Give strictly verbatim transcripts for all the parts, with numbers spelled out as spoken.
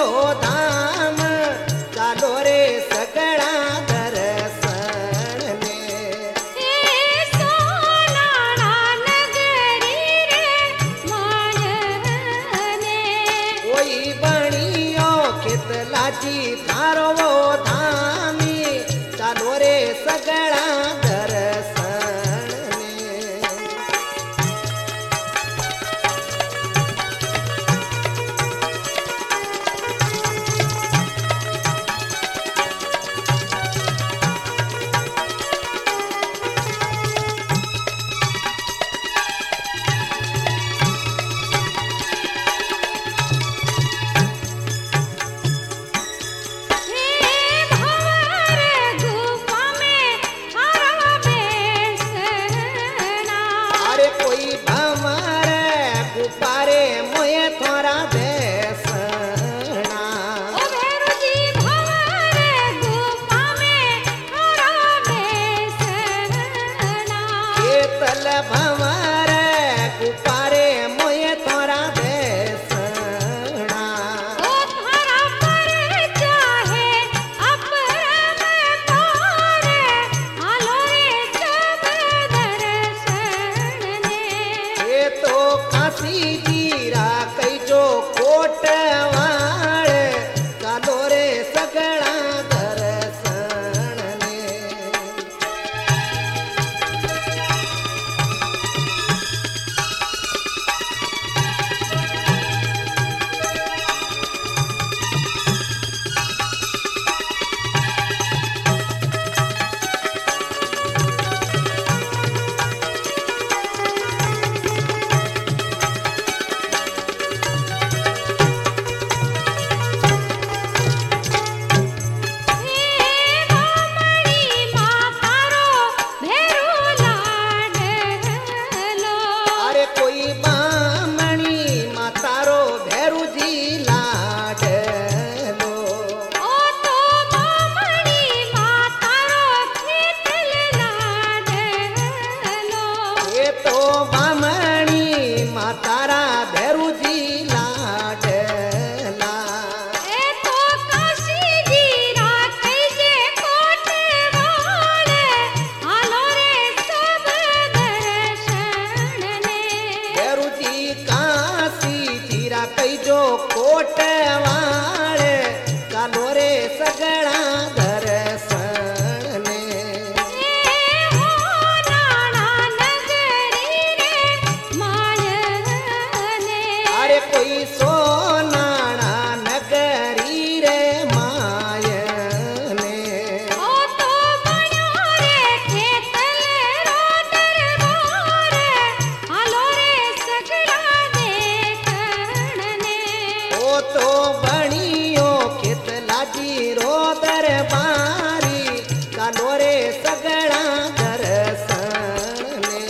धाम चालो रे सगळा दर्शन ने हे सोनाळा नगरी रे मायने कोई बणियो खेतलाची थारो धामी चालो रे सगळा दर्शन ने हे भवर गुफा में हरा बेसना अरे कोई भमर गुपारे मोये थोड़ा बेसना ओ भेरुजी भवर गुफा में हरा बेसना केतल भमर गुपारे मोये थोड़ा बेसना ओ थारा पर चाहे अपर में पारे हालो रे सब दर्शन ने ये तो काशी जीरा कई जो कोटवाड़ चालो रे सगळा दर्शन ने हे भामणी मातारो भेरू लाडलो अरे कोई बामणी मातारो भैरुजी लाडलो ओ तो भामणी मातारो खेतल लाडलो ये तो बामणी मातारा भैरुजी लाडला ए तो काशी जीरा कैजे कोटवाड़ हालो रे सब दर्शन ने भैरुजी काशी जीरा कई जो कोटवाड़ चालो रे सगळा दर्शन ने हे हो नाना नगरी रे मायने अरे कोई सोनाणा नगरी रे मायने ओ तो बण्यो रे खेतल रो दरबार हालो रे सगळा देखण ने ओ तो बणियो खेतलाची रो दरबारी चालो रे सगळा दर्शन ने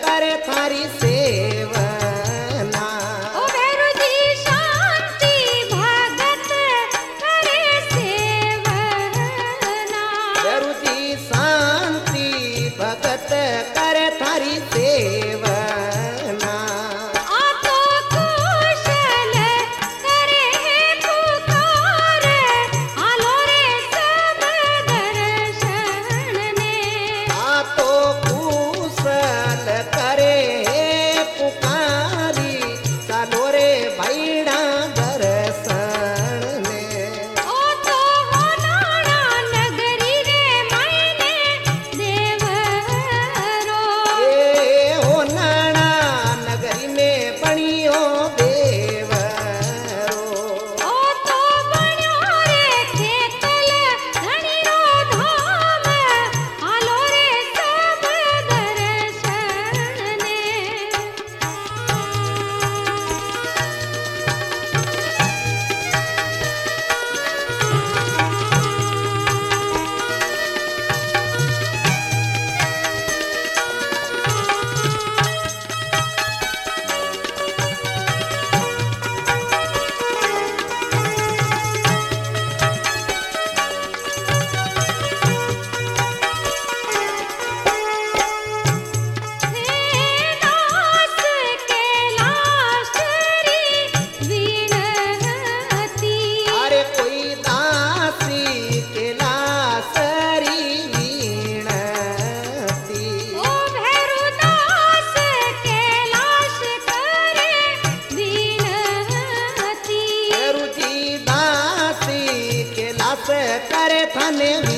करे थारी सेवना। ओ भैरू जी शांति भगत करे सेवना। भैरू जी शांति भगत करे थारी सेवना। आ तो कुशल करे पुकार आलो रे सब दर्शन ने। आ तो कुशल करे पुकारी चालो रे भैड़ा दर्शन ने। ओ तो होनाड़ा नगरी रे मायने देवरो। ए हो नाना नगरी में बणियो देवरो। ओ तो बण्यो रे खेतल धणीरो धाम आलो रे सब दर्शन ने। हे दास कैलाशरी वीणती। अरे कोई दासी के लासरी वीणती। ओ भैरू दास कैलाश करे वीणती। रुचि दासी के लास करे थने